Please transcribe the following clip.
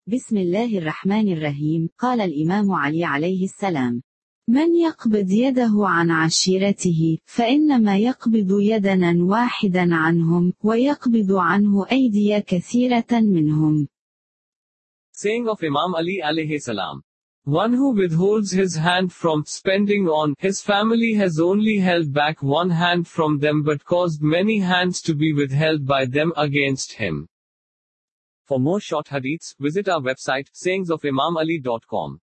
بسم الله الرحمن الرحيم. قال الإمام علي عليه السلام: من يقبض يده عن عشيرته فإنما يقبض يدًا واحدًا عنهم ويقبض عنه أيدي كثيرة منهم. Saying of Imam Ali alayhi salam. One who withholds his hand from spending on his family has only held back one hand from them but caused many hands to be withheld by them against him. For more short hadiths, visit our website, sayingsofimamali.com.